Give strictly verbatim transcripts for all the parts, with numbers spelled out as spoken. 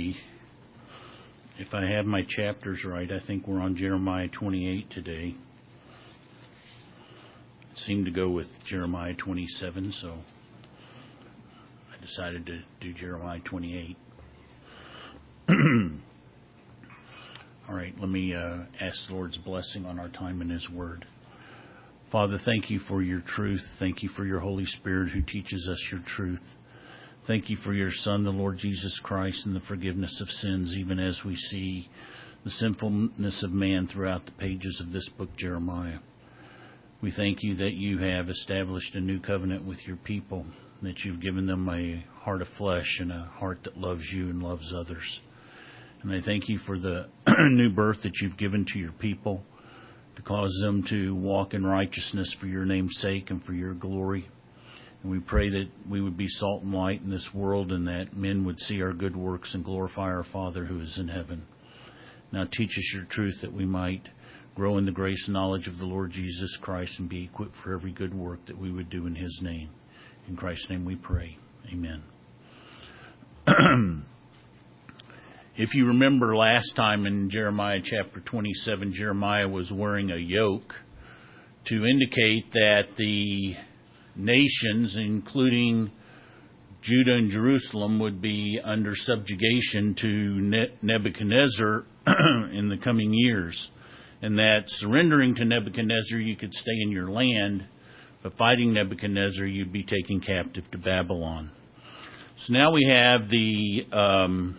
If I have my chapters right, I think we're on Jeremiah twenty-eight today. It seemed to go with Jeremiah twenty-seven, so I decided to do Jeremiah twenty-eight. All right, let me uh, ask the Lord's blessing on our time in His Word. Father, thank you for your truth. Thank you for your Holy Spirit who teaches us your truth. Thank you for your Son, the Lord Jesus Christ, and the forgiveness of sins, even as we see the sinfulness of man throughout the pages of this book, Jeremiah. We thank you that you have established a new covenant with your people, that you've given them a heart of flesh and a heart that loves you and loves others. And I thank you for the new birth that you've given to your people, to cause them to walk in righteousness for your name's sake and for your glory. And we pray that we would be salt and light in this world, and that men would see our good works and glorify our Father who is in heaven. Now teach us your truth, that we might grow in the grace and knowledge of the Lord Jesus Christ and be equipped for every good work that we would do in His name. In Christ's name we pray. Amen. If you remember last time in Jeremiah chapter twenty-seven, Jeremiah was wearing a yoke to indicate that the nations, including Judah and Jerusalem, would be under subjugation to Nebuchadnezzar in the coming years. And that surrendering to Nebuchadnezzar, you could stay in your land, but fighting Nebuchadnezzar, you'd be taken captive to Babylon. So now we have the um,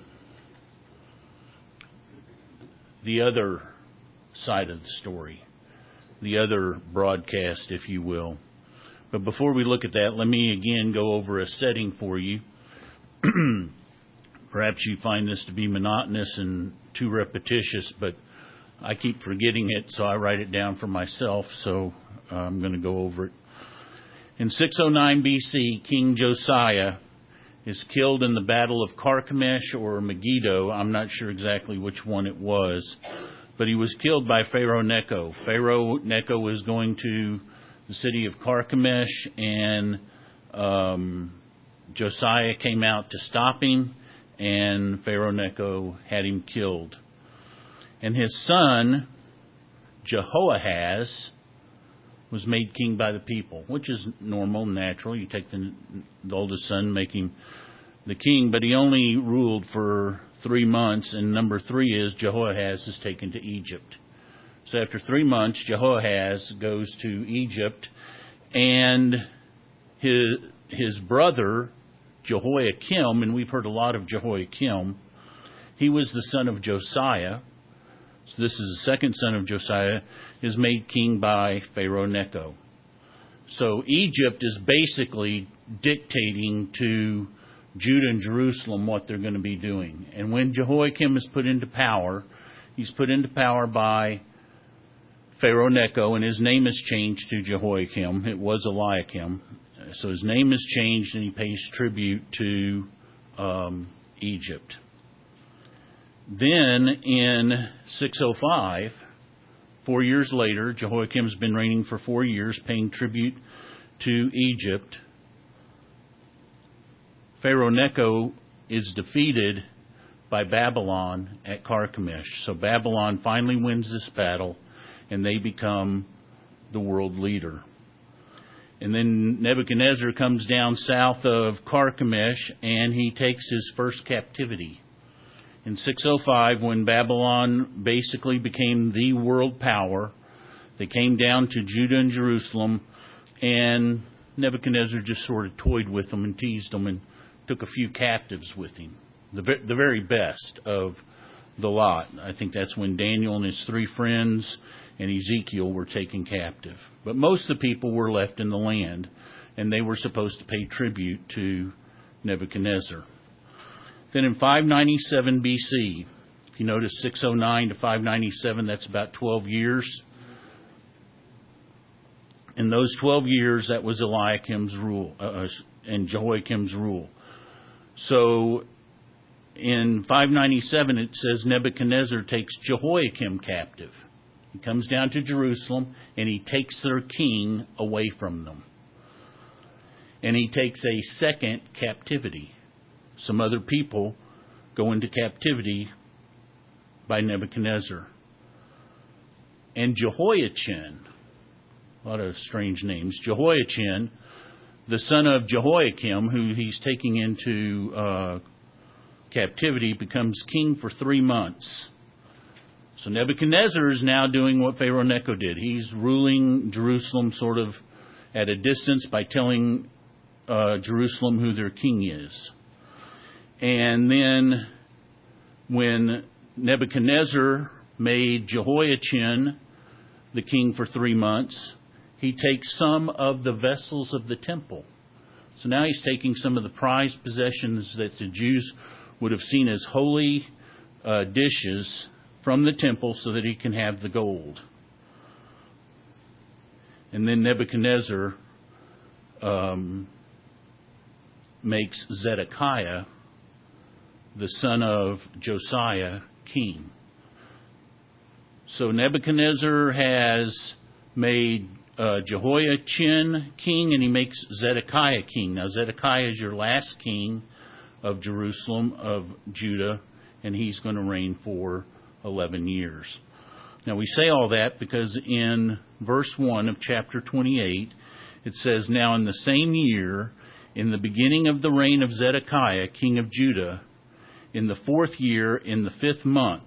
the other side of the story, the other broadcast, if you will. But before we look at that, let me again go over a setting for you. Perhaps you find this to be monotonous and too repetitious, but I keep forgetting it, so I write it down for myself, so uh, I'm going to go over it. In six oh nine B C, King Josiah is killed in the Battle of Carchemish or Megiddo. I'm not sure exactly which one it was, but he was killed by Pharaoh Necho. Pharaoh Necho was going to the city of Carchemish, and um, Josiah came out to stop him, and Pharaoh Necho had him killed. And his son, Jehoahaz, was made king by the people, which is normal, natural. You take the, the oldest son, make him the king, but he only ruled for three months, and number three is Jehoahaz is taken to Egypt. So after three months, Jehoahaz goes to Egypt, and his, his brother, Jehoiakim, and we've heard a lot of Jehoiakim, he was the son of Josiah. So this is the second son of Josiah, is made king by Pharaoh Necho. So Egypt is basically dictating to Judah and Jerusalem what they're going to be doing. And when Jehoiakim is put into power, he's put into power by Pharaoh Necho, and his name is changed to Jehoiakim. It was Eliakim. So his name is changed, and he pays tribute to um, Egypt. Then in six oh five, four years later, Jehoiakim's been reigning for four years, paying tribute to Egypt. Pharaoh Necho is defeated by Babylon at Carchemish. So Babylon finally wins this battle, and they become the world leader. And then Nebuchadnezzar comes down south of Carchemish, and he takes his first captivity. In six oh five, when Babylon basically became the world power, they came down to Judah and Jerusalem, and Nebuchadnezzar just sort of toyed with them and teased them and took a few captives with him, the, the very best of the lot. I think that's when Daniel and his three friends and Ezekiel were taken captive. But most of the people were left in the land, and they were supposed to pay tribute to Nebuchadnezzar. Then in five ninety-seven B C, if you notice six oh nine to five ninety-seven, that's about twelve years. In those twelve years, that was Eliakim's rule, uh, and Jehoiakim's rule. So in five ninety-seven, it says Nebuchadnezzar takes Jehoiakim captive. He comes down to Jerusalem, and he takes their king away from them. And he takes a second captivity. Some other people go into captivity by Nebuchadnezzar. And Jehoiachin, a lot of strange names, Jehoiachin, the son of Jehoiakim, who he's taking into uh, captivity, becomes king for three months. So Nebuchadnezzar is now doing what Pharaoh Necho did. He's ruling Jerusalem sort of at a distance by telling uh, Jerusalem who their king is. And then when Nebuchadnezzar made Jehoiachin the king for three months, he takes some of the vessels of the temple. So now he's taking some of the prized possessions that the Jews would have seen as holy uh, dishes from the temple so that he can have the gold. And then Nebuchadnezzar um, makes Zedekiah, the son of Josiah, king. So Nebuchadnezzar has made uh, Jehoiachin king, and he makes Zedekiah king. Now Zedekiah is your last king of Jerusalem, of Judah, and he's going to reign for eleven years. Now we say all that because in verse one of chapter twenty-eight, it says, "Now in the same year, in the beginning of the reign of Zedekiah, king of Judah, in the fourth year, in the fifth month."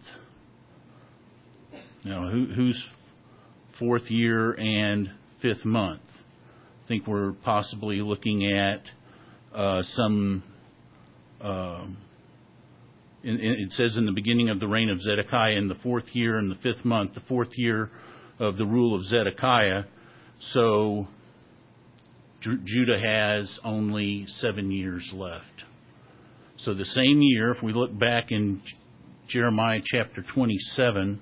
Now, who, who's fourth year and fifth month? I think we're possibly looking at uh, some... Uh, in, in, it says in the beginning of the reign of Zedekiah, in the fourth year and the fifth month, the fourth year of the rule of Zedekiah. So J- Judah has only seven years left. So the same year, if we look back in Jeremiah chapter twenty-seven,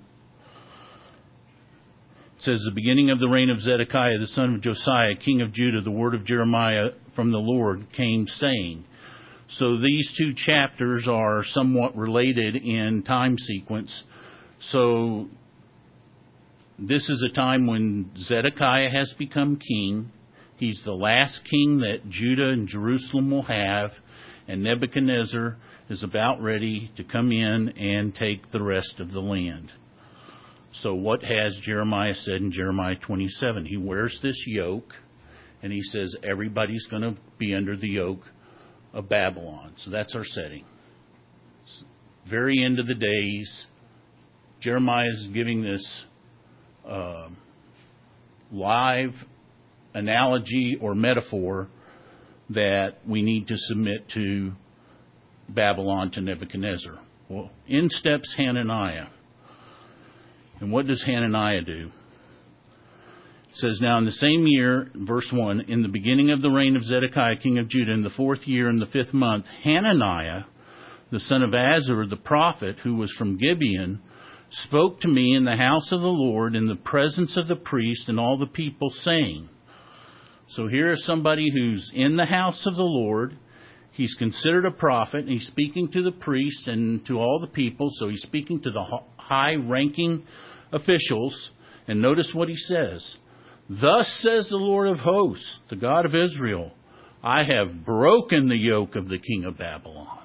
it says, "The beginning of the reign of Zedekiah, the son of Josiah, king of Judah, the word of Jeremiah from the Lord came, saying." So these two chapters are somewhat related in time sequence. So this is a time when Zedekiah has become king. He's the last king that Judah and Jerusalem will have. And Nebuchadnezzar is about ready to come in and take the rest of the land. So what has Jeremiah said in Jeremiah twenty-seven? He wears this yoke, and he says everybody's going to be under the yoke of Babylon. So that's our setting. Very end of the days, Jeremiah is giving this uh, live analogy or metaphor that we need to submit to Babylon, to Nebuchadnezzar. Well, in steps Hananiah. And what does Hananiah do? It says, "Now in the same year," verse one, "in the beginning of the reign of Zedekiah, king of Judah, in the fourth year, in the fifth month, Hananiah, the son of Azur, the prophet, who was from Gibeon, spoke to me in the house of the Lord, in the presence of the priest and all the people, saying." So here is somebody who's in the house of the Lord. He's considered a prophet, and he's speaking to the priests and to all the people. So he's speaking to the high-ranking officials. And notice what he says. "Thus says the Lord of hosts, the God of Israel, I have broken the yoke of the king of Babylon."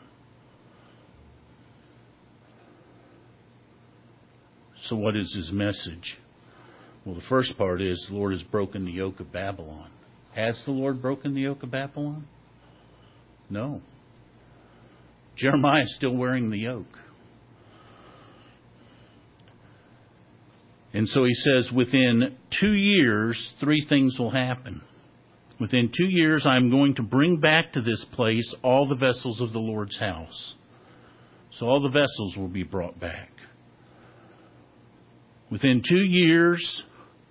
So what is his message? Well, the first part is the Lord has broken the yoke of Babylon. Has the Lord broken the yoke of Babylon? No. Jeremiah is still wearing the yoke. And so he says, within two years, three things will happen. Within two years, I'm going to bring back to this place all the vessels of the Lord's house. So all the vessels will be brought back. Within two years,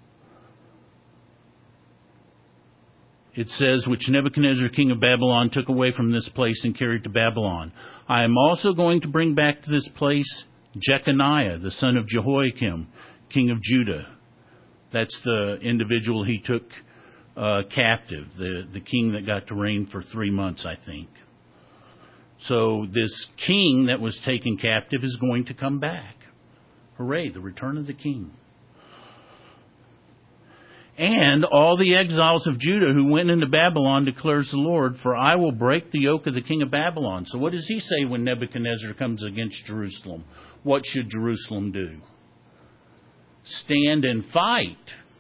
it says, "which Nebuchadnezzar, king of Babylon, took away from this place and carried to Babylon. I am also going to bring back to this place Jeconiah, the son of Jehoiakim, king of Judah." That's the individual he took uh, captive, the, the king that got to reign for three months, I think. So this king that was taken captive is going to come back. Hooray, the return of the king. And all the exiles of Judah who went into Babylon, declares the Lord, for I will break the yoke of the king of Babylon. So what does he say when Nebuchadnezzar comes against Jerusalem? What should Jerusalem do? Stand and fight.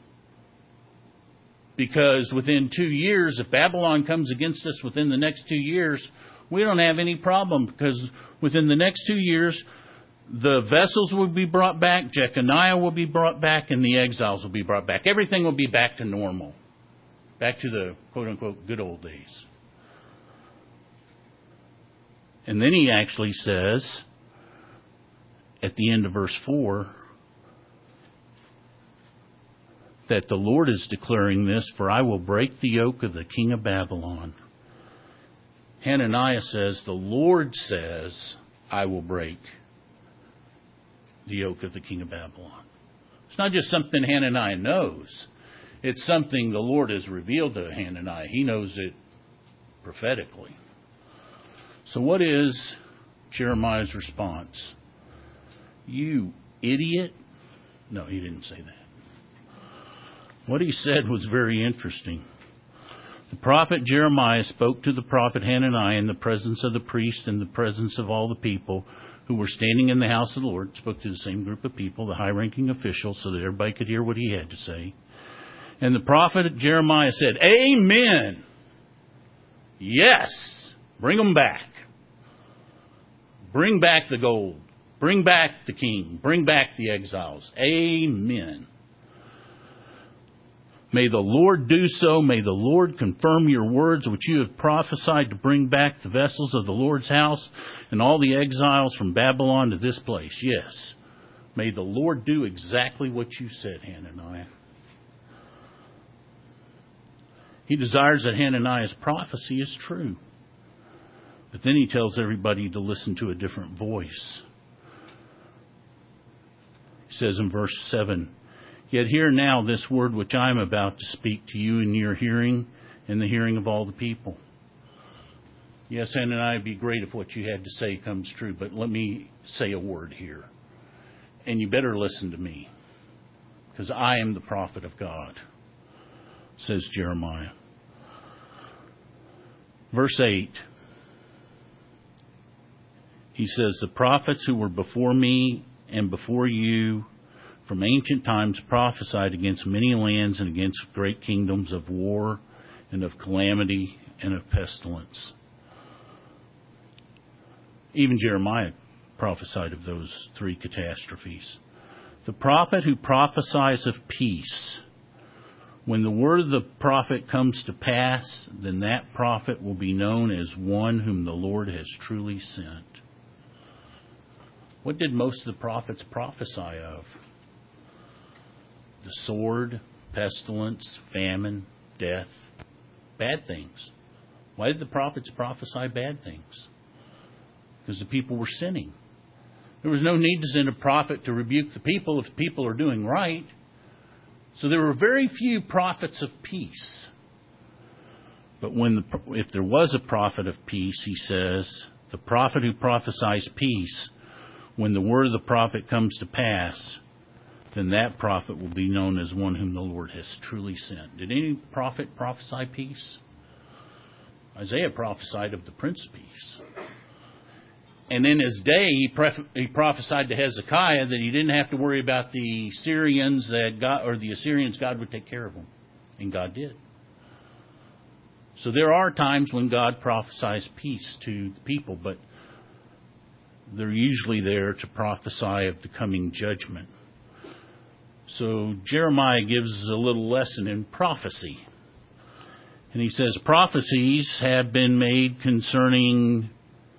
Because within two years, if Babylon comes against us within the next two years, we don't have any problem. Because within the next two years, the vessels will be brought back, Jeconiah will be brought back, and the exiles will be brought back. Everything will be back to normal. Back to the quote-unquote good old days. And then he actually says, at the end of verse four, that the Lord is declaring this, for I will break the yoke of the king of Babylon. Hananiah says, the Lord says, I will break the yoke of the king of Babylon. It's not just something Hananiah knows. It's something the Lord has revealed to Hananiah. He knows it prophetically. So what is Jeremiah's response? You idiot. No, he didn't say that. What he said was very interesting. The prophet Jeremiah spoke to the prophet Hananiah in the presence of the priest and the presence of all the people who were standing in the house of the Lord. Spoke to the same group of people, the high-ranking officials, so that everybody could hear what he had to say. And the prophet Jeremiah said, Amen. Yes. Bring them back. Bring back the gold. Bring back the king. Bring back the exiles. Amen. May the Lord do so. May the Lord confirm your words which you have prophesied to bring back the vessels of the Lord's house and all the exiles from Babylon to this place. Yes. May the Lord do exactly what you said, Hananiah. He desires that Hananiah's prophecy is true. But then he tells everybody to listen to a different voice. He says in verse seven, Yet hear now this word which I am about to speak to you in your hearing, in the hearing of all the people. Yes, Hananiah, it'd be great if what you had to say comes true, but let me say a word here. And you better listen to me, because I am the prophet of God, says Jeremiah. Verse eight, he says, The prophets who were before me and before you from ancient times prophesied against many lands and against great kingdoms of war and of calamity and of pestilence. Even Jeremiah prophesied of those three catastrophes. The prophet who prophesies of peace, when the word of the prophet comes to pass, then that prophet will be known as one whom the Lord has truly sent. What did most of the prophets prophesy of? The sword, pestilence, famine, death, bad things. Why did the prophets prophesy bad things? Because the people were sinning. There was no need to send a prophet to rebuke the people if the people are doing right. So there were very few prophets of peace. But when the, if there was a prophet of peace, he says, the prophet who prophesies peace, when the word of the prophet comes to pass, then that prophet will be known as one whom the Lord has truly sent. Did any prophet prophesy peace? Isaiah prophesied of the Prince of Peace. And in his day, he, pref- he prophesied to Hezekiah that he didn't have to worry about the Syrians that God, or the Assyrians, God would take care of them. And God did. So there are times when God prophesies peace to the people, but they're usually there to prophesy of the coming judgment. So Jeremiah gives us a little lesson in prophecy. And he says, prophecies have been made concerning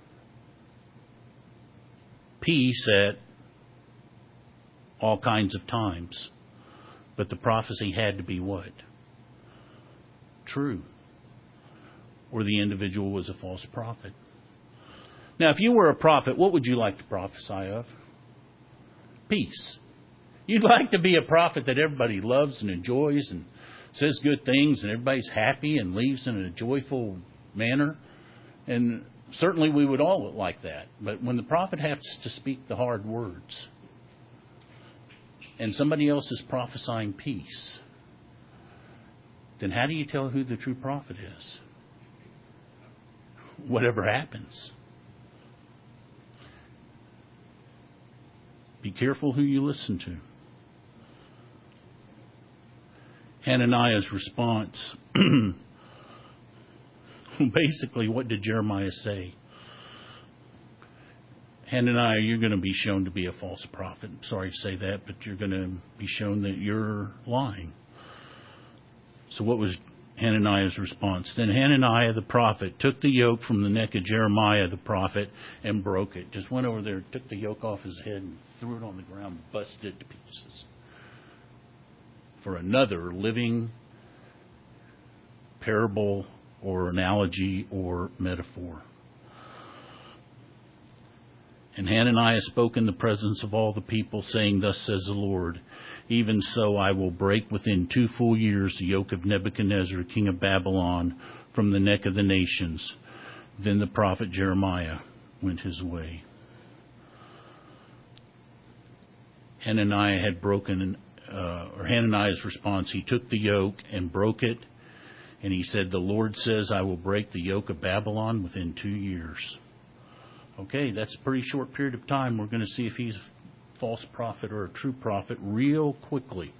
peace at all kinds of times. But the prophecy had to be what? True. Or the individual was a false prophet. Now, if you were a prophet, what would you like to prophesy of? Peace. You'd like to be a prophet that everybody loves and enjoys and says good things and everybody's happy and leaves in a joyful manner. And certainly we would all like that. But when the prophet has to speak the hard words and somebody else is prophesying peace, then how do you tell who the true prophet is? Whatever happens. Be careful who you listen to. Hananiah's response, basically, what did Jeremiah say? Hananiah, you're going to be shown to be a false prophet. I'm sorry to say that, but you're going to be shown that you're lying. So what was Hananiah's response? Then Hananiah the prophet took the yoke from the neck of Jeremiah the prophet and broke it. Just went over there, took the yoke off his head and threw it on the ground, busted it to pieces. For another living parable or analogy or metaphor. And Hananiah spoke in the presence of all the people, saying, Thus says the Lord, even so I will break within two full years the yoke of Nebuchadnezzar, king of Babylon, from the neck of the nations. Then the prophet Jeremiah went his way. Hananiah had broken, uh, or Hananiah's response, he took the yoke and broke it, and he said, The Lord says, I will break the yoke of Babylon within two years. Okay, that's a pretty short period of time. We're going to see if he's a false prophet or a true prophet real quickly.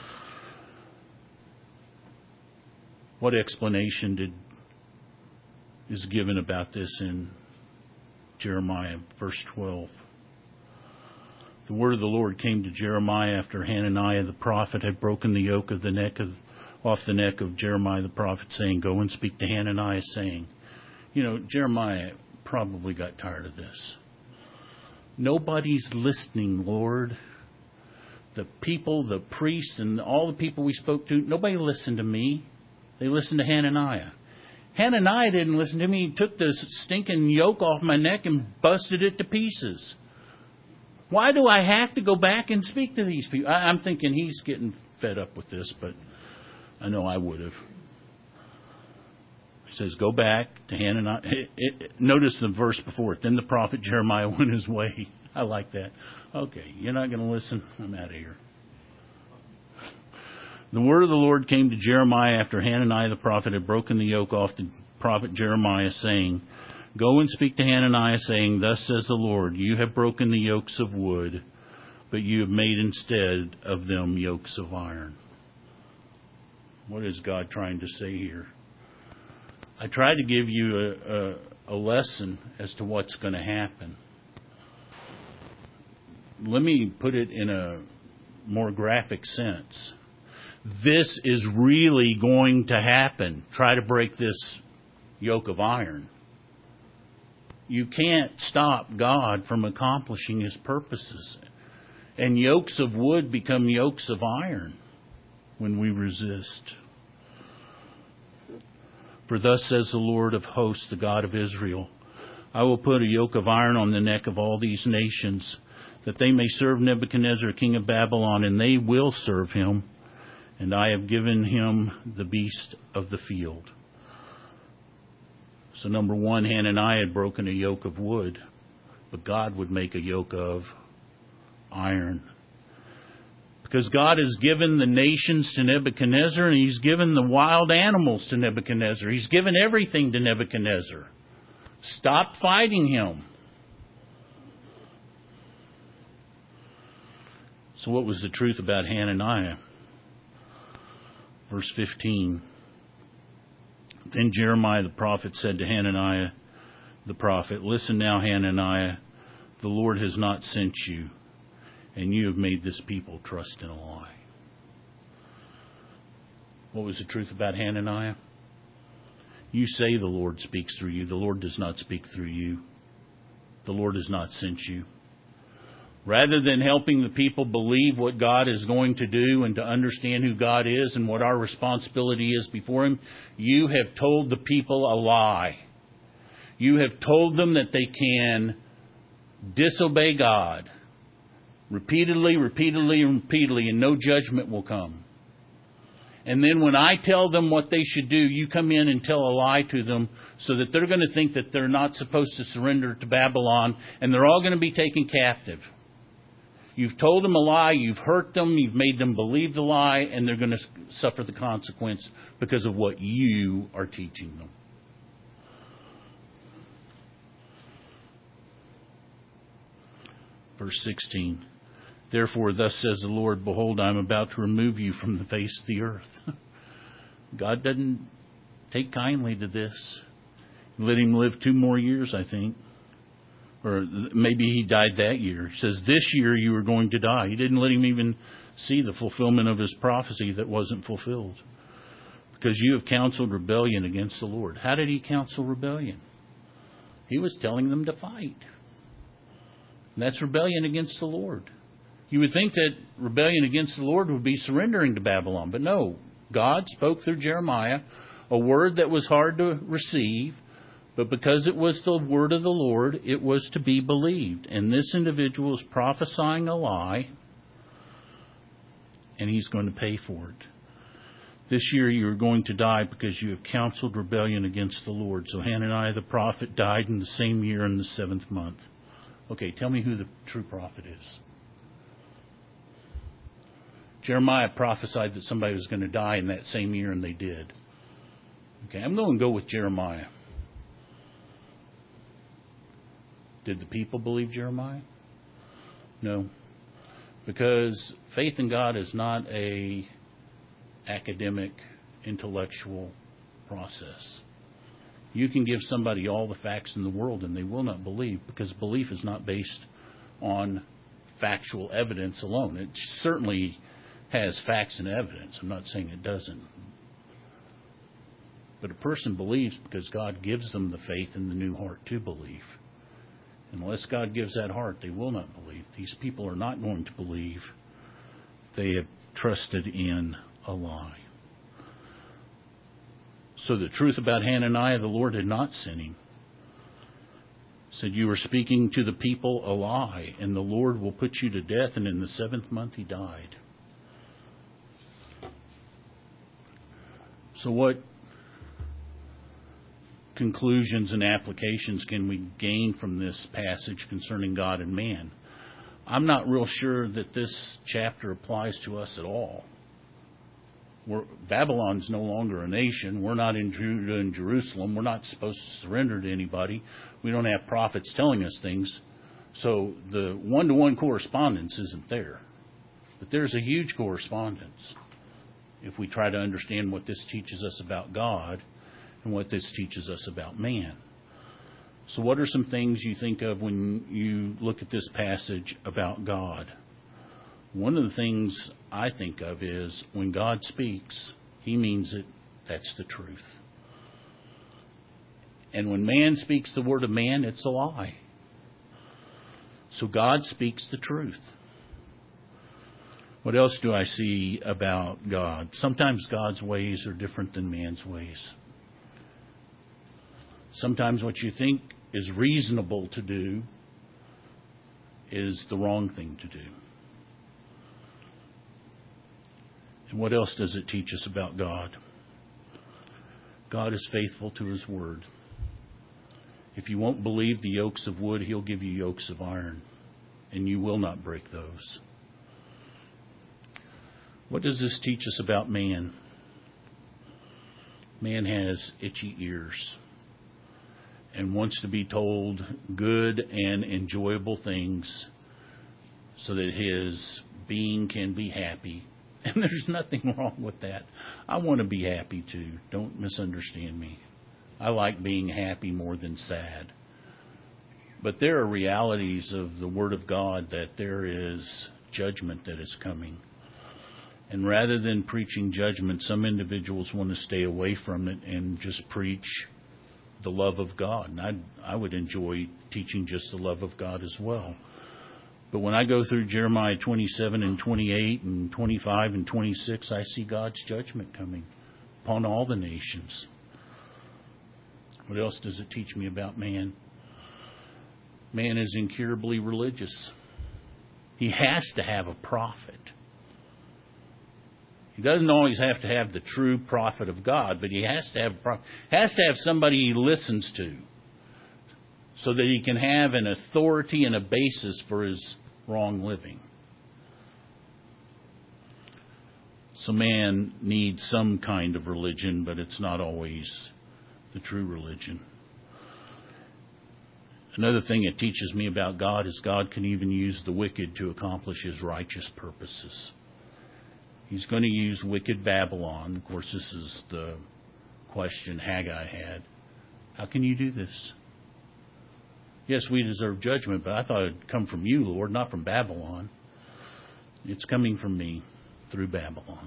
What explanation did is given about this in Jeremiah, verse twelve? The word of the Lord came to Jeremiah after Hananiah the prophet had broken the yoke of the neck of off the neck of Jeremiah the prophet, saying, Go and speak to Hananiah, saying, you know, Jeremiah probably got tired of this. Nobody's listening, Lord. The people, the priests, and all the people we spoke to, nobody listened to me. They listened to Hananiah. Hananiah didn't listen to me. He took this stinking yoke off my neck and busted it to pieces. Why do I have to go back and speak to these people? I, I'm thinking he's getting fed up with this, but I know I would have. He says, go back to Hananiah. It, it, notice the verse before it. Then the prophet Jeremiah went his way. I like that. Okay, you're not going to listen? I'm out of here. The word of the Lord came to Jeremiah after Hananiah the prophet had broken the yoke off the prophet Jeremiah, saying, Go and speak to Hananiah, saying, Thus says the Lord, You have broken the yokes of wood, but you have made instead of them yokes of iron. What is God trying to say here? I tried to give you a, a, a lesson as to what's going to happen. Let me put it in a more graphic sense. This is really going to happen. Try to break this yoke of iron. You can't stop God from accomplishing His purposes. And yokes of wood become yokes of iron when we resist. For thus says the Lord of hosts, the God of Israel, I will put a yoke of iron on the neck of all these nations, that they may serve Nebuchadnezzar, king of Babylon, and they will serve him. And I have given him the beast of the field. So number one, Hananiah had broken a yoke of wood, but God would make a yoke of iron. Because God has given the nations to Nebuchadnezzar, and He's given the wild animals to Nebuchadnezzar. He's given everything to Nebuchadnezzar. Stop fighting him. So what was the truth about Hananiah? Verse fifteen. Then Jeremiah the prophet said to Hananiah the prophet, Listen now, Hananiah, the Lord has not sent you, and you have made this people trust in a lie. What was the truth about Hananiah? You say the Lord speaks through you. The Lord does not speak through you. The Lord has not sent you. Rather than helping the people believe what God is going to do and to understand who God is and what our responsibility is before Him, you have told the people a lie. You have told them that they can disobey God repeatedly, repeatedly, and repeatedly, and no judgment will come. And then when I tell them what they should do, you come in and tell a lie to them so that they're going to think that they're not supposed to surrender to Babylon and they're all going to be taken captive. You've told them a lie, you've hurt them, you've made them believe the lie, and they're going to suffer the consequence because of what you are teaching them. Verse sixteen. Therefore, thus says the Lord, behold, I am about to remove you from the face of the earth. God doesn't take kindly to this. Let him live two more years, I think. Or maybe he died that year. He says, this year you are going to die. He didn't let him even see the fulfillment of his prophecy that wasn't fulfilled. Because you have counseled rebellion against the Lord. How did he counsel rebellion? He was telling them to fight. And that's rebellion against the Lord. You would think that rebellion against the Lord would be surrendering to Babylon. But no, God spoke through Jeremiah a word that was hard to receive. But because it was the word of the Lord, it was to be believed. And this individual is prophesying a lie. And he's going to pay for it. This year you are going to die because you have counseled rebellion against the Lord. So Hananiah the prophet died in the same year in the seventh month. Okay, tell me who the true prophet is. Jeremiah prophesied that somebody was going to die in that same year, and they did. Okay, I'm going to go with Jeremiah. Did the people believe Jeremiah? No. Because faith in God is not a academic, intellectual process. You can give somebody all the facts in the world and they will not believe, because belief is not based on factual evidence alone. It certainly has facts and evidence. I'm not saying it doesn't. But a person believes because God gives them the faith in the new heart to believe. Unless God gives that heart, they will not believe. These people are not going to believe. They have trusted in a lie. So the truth about Hananiah, the Lord had not sent him. Said, you are speaking to the people a lie, and the Lord will put you to death. And in the seventh month he died. So what conclusions and applications can we gain from this passage concerning God and man? I'm not real sure that this chapter applies to us at all. We're, Babylon's no longer a nation. We're not in Judah and Jerusalem. We're not supposed to surrender to anybody. We don't have prophets telling us things. So the one-to-one correspondence isn't there. But there's a huge correspondence if we try to understand what this teaches us about God and what this teaches us about man. So what are some things you think of when you look at this passage about God? One of the things I think of is when God speaks, he means it. That's the truth. And when man speaks the word of man, it's a lie. So God speaks the truth. What else do I see about God? Sometimes God's ways are different than man's ways. Sometimes what you think is reasonable to do is the wrong thing to do. And what else does it teach us about God? God is faithful to his word. If you won't believe the yokes of wood, he'll give you yokes of iron, and you will not break those. What does this teach us about man? Man has itchy ears and wants to be told good and enjoyable things so that his being can be happy. And there's nothing wrong with that. I want to be happy too. Don't misunderstand me. I like being happy more than sad. But there are realities of the Word of God that there is judgment that is coming. And rather than preaching judgment, some individuals want to stay away from it and just preach the love of God. And I I would enjoy teaching just the love of God as well. But when I go through Jeremiah twenty-seven and twenty-eight and twenty-five and twenty-six, I see God's judgment coming upon all the nations. What else does it teach me about man? Man is incurably religious. He has to have a prophet. He doesn't always have to have the true prophet of God, but he has to have a prophet. Has to have somebody he listens to so that he can have an authority and a basis for his wrong living. So man needs some kind of religion, but it's not always the true religion. Another thing it teaches me about God is God can even use the wicked to accomplish his righteous purposes. He's going to use wicked Babylon. Of course, this is the question Haggai had. How can you do this? Yes, we deserve judgment, but I thought it would come from you, Lord, not from Babylon. It's coming from me through Babylon.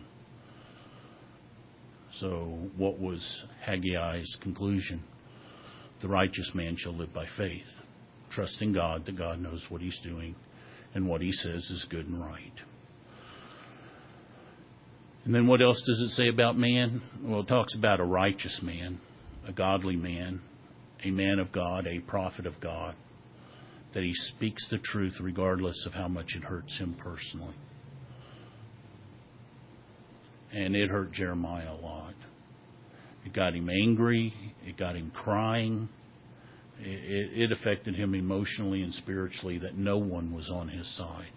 So what was Haggai's conclusion? The righteous man shall live by faith, trusting God that God knows what he's doing and what he says is good and right. And then what else does it say about man? Well, it talks about a righteous man, a godly man, a man of God, a prophet of God, that he speaks the truth regardless of how much it hurts him personally. And it hurt Jeremiah a lot. It got him angry. It got him crying. It, it affected him emotionally and spiritually that no one was on his side.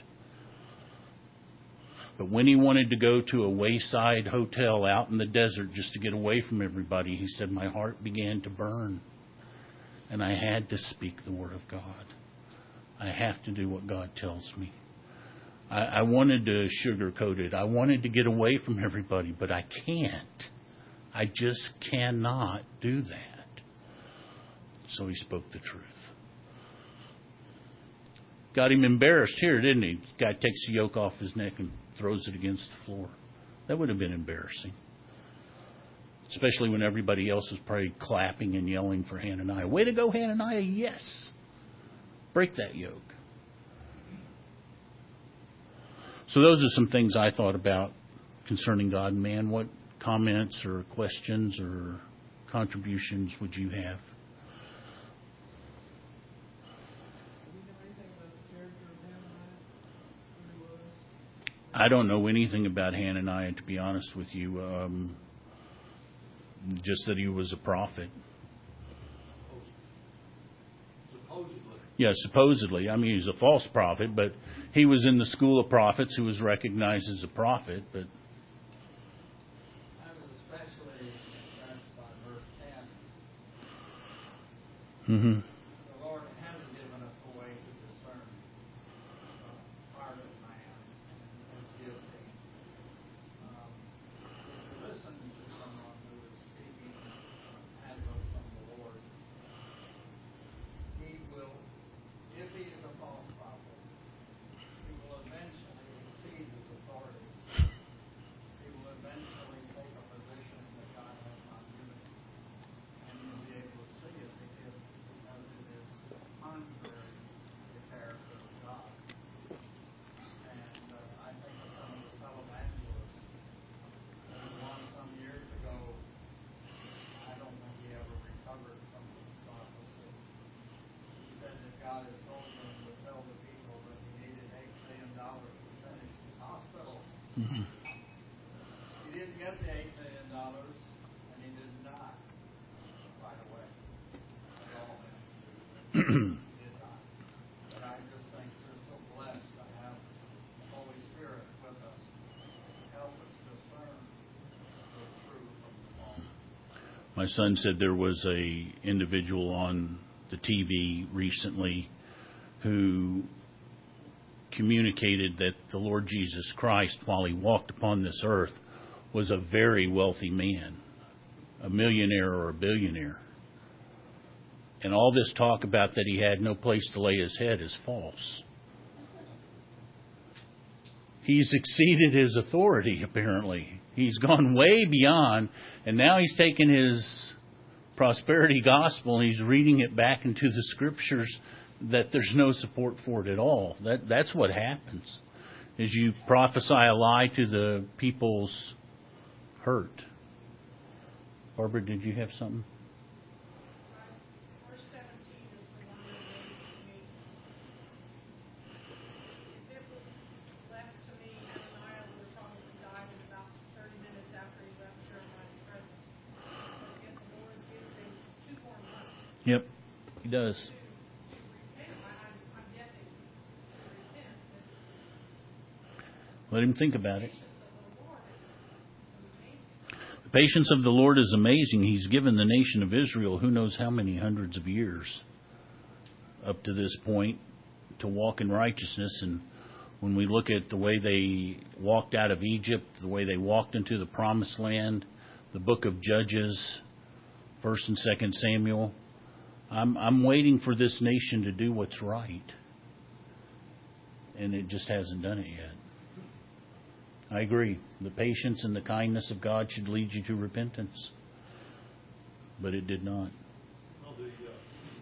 But when he wanted to go to a wayside hotel out in the desert just to get away from everybody, he said, my heart began to burn. And I had to speak the word of God. I have to do what God tells me. I, I wanted to sugarcoat it. I wanted to get away from everybody, but I can't. I just cannot do that. So he spoke the truth. Got him embarrassed here, didn't he? Guy takes the yoke off his neck and throws it against the floor. That would have been embarrassing. Especially when everybody else was probably clapping and yelling for Hananiah. Way to go, Hananiah, yes. Break that yoke. So those are some things I thought about concerning God and man. What comments or questions or contributions would you have? I don't know anything about Hananiah, to be honest with you. Um, just that he was a prophet. Supposedly. Yeah, supposedly. I mean, he's a false prophet, but he was in the school of prophets who was recognized as a prophet. But I was especially impressed by verse ten. mm-hmm. The Lord hasn't given us a way to discern the heart of man and his gifting. Um, if you listen to someone who is speaking as though from the Lord, he will, if he is a false prophet, he will eventually exceed his authority. He will eventually take a position that God has not given him. And you'll be able to see it because, because it is contrary to the character of God. And uh, I think of some of the televangelists. There was one some years ago. I don't think he ever recovered from his prophecy. He said that God had told him to tell the people that he needed eight million dollars to finish his hospital. Mm-hmm. He didn't get the eight million dollars, and he didn't die right away. That's all that he did not. But I just think we're so blessed to have the Holy Spirit with us to help us discern the true from the false. My son said there was a individual on the T V recently who communicated that the Lord Jesus Christ, while he walked upon this earth, was a very wealthy man, a millionaire or a billionaire. And all this talk about that he had no place to lay his head is false. He's exceeded his authority, apparently. He's gone way beyond, and now he's taken his prosperity gospel and he's reading it back into the scriptures that there's no support for it at all. That that's what happens, is you prophesy a lie to the people's hurt. Barbara, did you have something? Verse seventeen is the one that amazes me. If it was left to me, Hananiah would have probably died in about thirty minutes after he left Jeremiah's presence. But yet the Lord gives him two more months. Yep, he does. To, to repent. I, I'm, I'm guessing to repent. Let him think about it. The patience of the Lord is Patience of the Lord is amazing. He's given the nation of Israel who knows how many hundreds of years up to this point to walk in righteousness. And when we look at the way they walked out of Egypt, the way they walked into the promised land, the book of Judges, First and Second Samuel, I'm, I'm waiting for this nation to do what's right. And it just hasn't done it yet. I agree. The patience and the kindness of God should lead you to repentance. But it did not. Well, the, uh,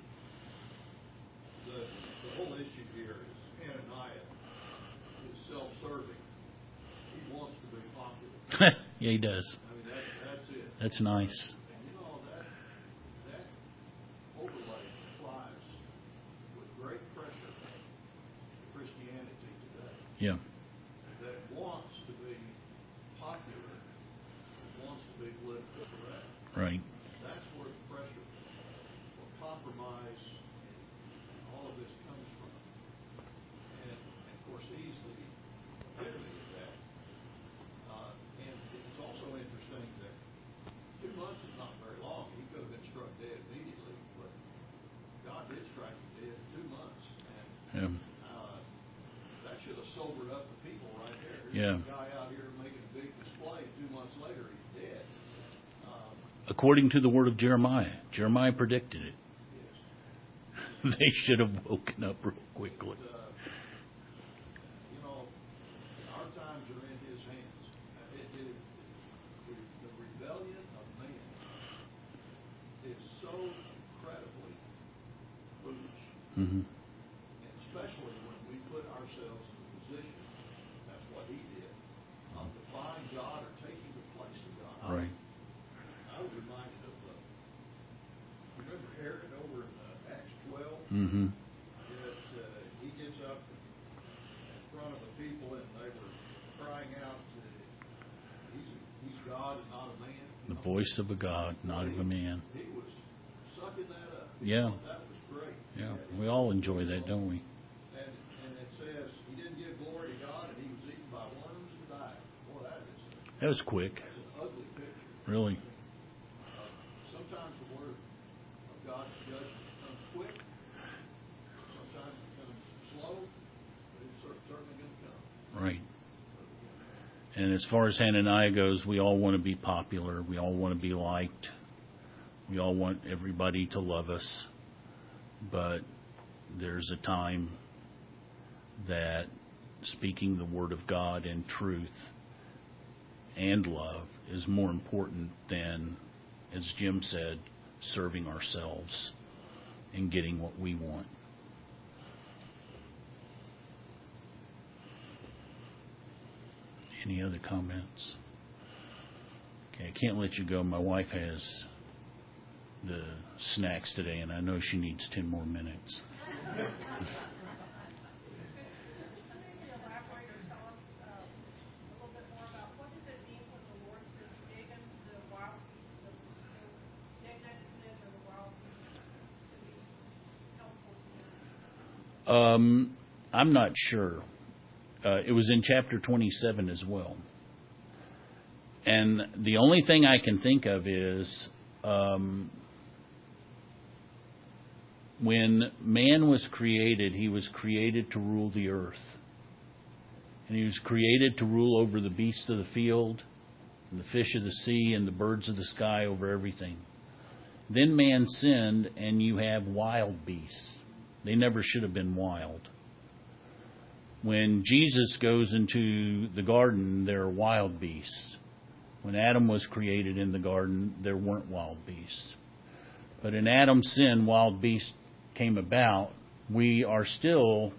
the, the whole issue here is Hananiah is self-serving. He wants to be popular. Yeah, he does. I mean, that, that's it. That's nice. And you know, that, that overlay applies with great pressure to Christianity today. Yeah. That wants to be popular, that wants to be politically correct. Right. That's where the pressure for compromise and all of this comes from. And, and of course, he's the epitome of that. Uh, and it's also interesting that two months is not very long. He could have been struck dead immediately, but God did strike him dead in two months. And Yeah. uh, that should have sobered up the people right there. Here's Yeah. a guy out here making a big display, and two months later he's dead. Um, According to the word of Jeremiah. Jeremiah predicted it. yes. They should have woken up real quickly. But, uh, you know, our times are in His hands. Uh, It, it, it, the rebellion of man is so incredibly foolish, Mm-hmm. and especially when we put ourselves in the position, that's what he did, of defying God or taking the place of God. I- Right. I was reminded of, uh, you remember Herod over in uh, Acts twelve? Mm-hmm. That uh, he gets up in front of the people and they were crying out, uh, he's, he's God and not a man. The voice of a God, not of a man. He was sucking that up. Yeah. That was great. Yeah. We all enjoy that, don't we? And, and it says he didn't give glory to God and he was eaten by worms and died. Boy, that is That was quick. that's an ugly picture. Really. Uh, sometimes the word of God's judgment comes quick. Sometimes it comes slow, but it's cer- certainly going to come. Right. And as far as Hananiah goes, we all want to be popular. We all want to be liked. We all want everybody to love us. But there's a time that speaking the word of God in truth and love is more important than, as Jim said, serving ourselves and getting what we want. Any other comments? Okay, I can't let you go. My wife has the snacks today, and I know she needs ten more minutes. Maybe elaborate or tell us uh, a little bit more about what does it mean when the Lord says dig into the wild beasts of the field, dig into the wild beasts to be helpful to you? Um, I'm not sure. Uh, it was in chapter twenty-seven as well. And the only thing I can think of is um, when man was created, he was created to rule the earth. And he was created to rule over the beasts of the field, and the fish of the sea, and the birds of the sky, over everything. Then man sinned, and you have wild beasts. They never should have been wild. When Jesus goes into the garden, there are wild beasts. When Adam was created in the garden, there weren't wild beasts. But in Adam's sin, wild beasts came about. We are still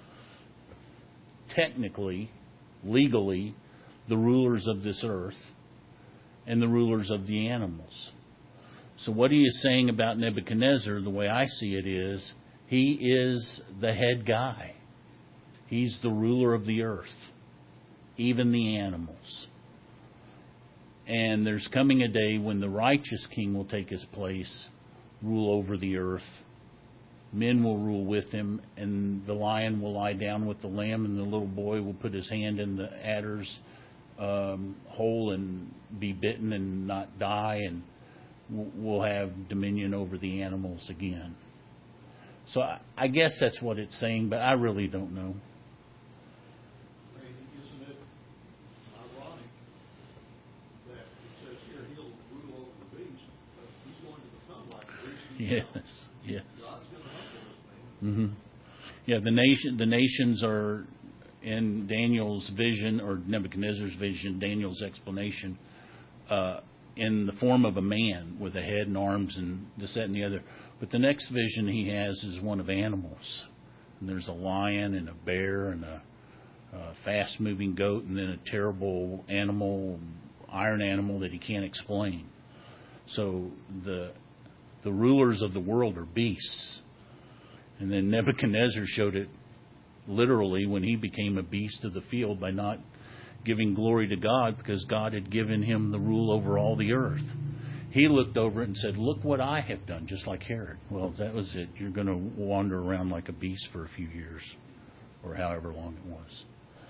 technically, legally, the rulers of this earth and the rulers of the animals. So what he is saying about Nebuchadnezzar, the way I see it is, he is the head guy. He's the ruler of the earth, even the animals. And there's coming a day when the righteous king will take his place, rule over the earth. Men will rule with him, and the lion will lie down with the lamb, and the little boy will put his hand in the adder's um, whole and be bitten and not die, and w- we'll have dominion over the animals again. So I, I guess that's what it's saying, but I really don't know. Randy, isn't it ironic that it says here he'll rule over the beast, but he's going to become like the beast himself? Yes, yes. God's going to humble this man. hmm Yeah, the nation, the nations are in Daniel's vision, or Nebuchadnezzar's vision, Daniel's explanation, uh, in the form of a man with a head and arms and this, that, and the other. But the next vision he has is one of animals. And there's a lion and a bear and a, a fast-moving goat, and then a terrible animal, iron animal that he can't explain. So the the rulers of the world are beasts. And then Nebuchadnezzar showed it literally when he became a beast of the field by not giving glory to God, because God had given him the rule over all the earth. He looked over it and said, "Look what I have done," just like Herod. Well, that was it. You're going to wander around like a beast for a few years, or however long it was.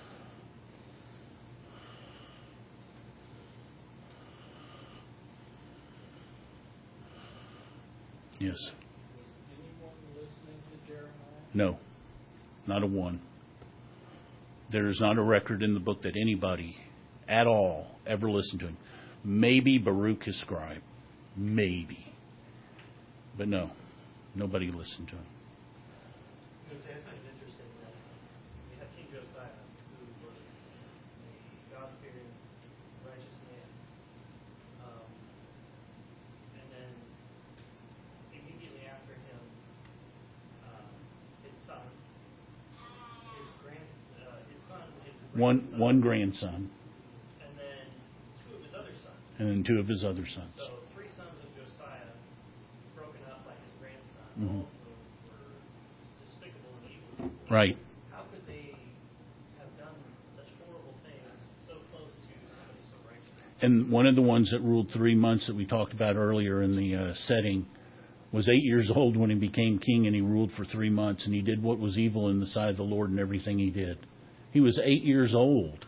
Yes. Was anyone listening to Jeremiah? No. Not a one. There is not a record in the book that anybody at all ever listened to him. Maybe Baruch his scribe. Maybe. But no, nobody listened to him. I was going to say, I find it interesting that you have King Josiah, who was a God-fearing, righteous man. Um, and then immediately after him, uh, his son, his grand, uh, his son, his One grandson, one grandson, and then two of his other sons. and then two of his other sons. So three sons of Josiah, broken up like his grandson, Mhm. all of whom were despicable and evil. Right. How could they have done such horrible things so close to somebody so righteous? And one of the ones that ruled three months that we talked about earlier in the uh, setting was eight years old when he became king, and he ruled for three months, and he did what was evil in the sight of the Lord in everything he did. He was eight years old.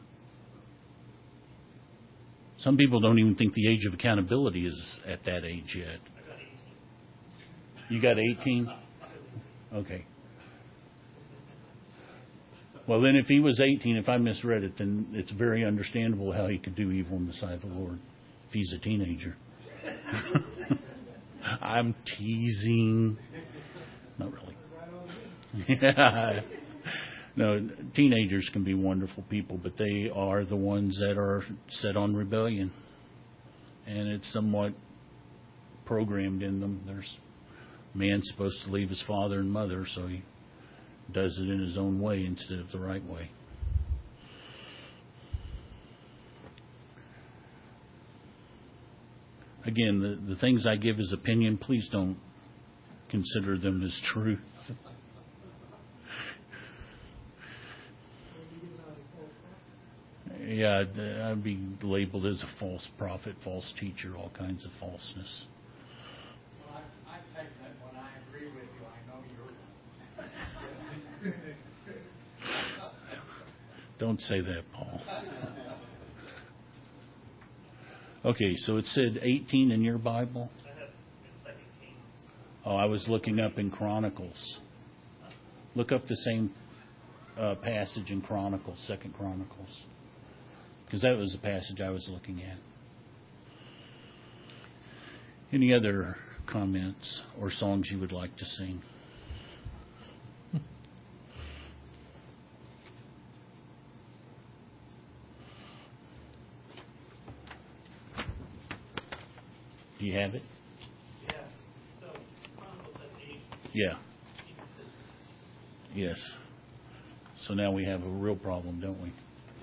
Some people don't even think the age of accountability is at that age yet. I got eighteen. You got eighteen? Okay. Well, then if he was eighteen, if I misread it, then it's very understandable how he could do evil in the sight of the Lord if he's a teenager. I'm teasing. Not really. Yeah. No, teenagers can be wonderful people, but they are the ones that are set on rebellion. And it's somewhat programmed in them. There's a man supposed to leave his father and mother, so he does it in his own way instead of the right way. Again, the, the things I give as opinion, please don't consider them as truth. Yeah, I'd, I'd be labeled as a false prophet, false teacher, all kinds of falseness. Well, I, I take that when I agree with you, I know you're Don't say that, Paul. Okay, so it said eighteen in your Bible? I have in Second Kings. Oh, I was looking up in Chronicles. Look up the same uh, passage in Chronicles, Second Chronicles. Because that was the passage I was looking at. Any other comments or songs you would like to sing? Do you have it? Yeah. So Chronicles has eight. Yeah. Inconsistent. Yes. So now we have a real problem, don't we?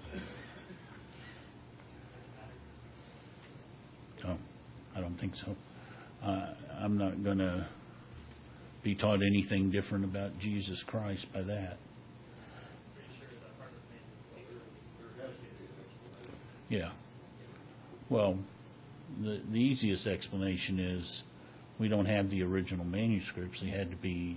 Oh, I don't think so. Uh, I'm not going to be taught anything different about Jesus Christ by that. Pretty sure the heart of man is secret. There has to be an explanation. Yeah. Well, the, the easiest explanation is we don't have the original manuscripts. They had to be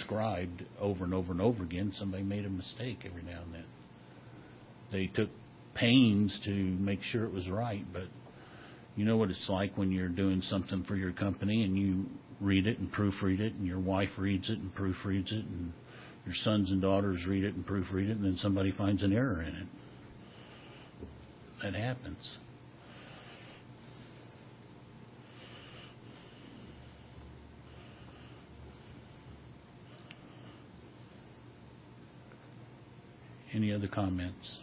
transcribed over and over and over again. Somebody made a mistake every now and then. They took pains to make sure it was right, but you know what it's like when you're doing something for your company and you read it and proofread it, and your wife reads it and proofreads it, and your sons and daughters read it and proofread it, and then somebody finds an error in it. That happens. Any other comments?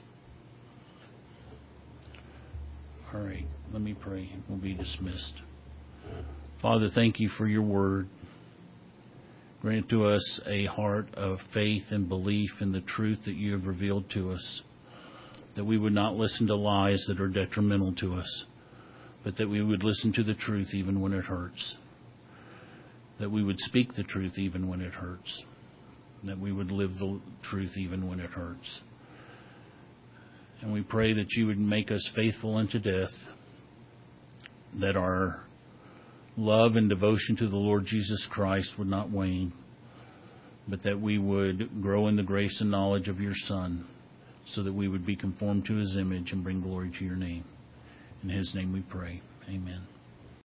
All right, let me pray. We'll be dismissed. Father, thank you for your word. Grant to us a heart of faith and belief in the truth that you have revealed to us, that we would not listen to lies that are detrimental to us, but that we would listen to the truth even when it hurts, that we would speak the truth even when it hurts, that we would live the truth even when it hurts. And we pray that you would make us faithful unto death, that our love and devotion to the Lord Jesus Christ would not wane, but that we would grow in the grace and knowledge of your Son, so that we would be conformed to his image and bring glory to your name. In his name we pray. Amen.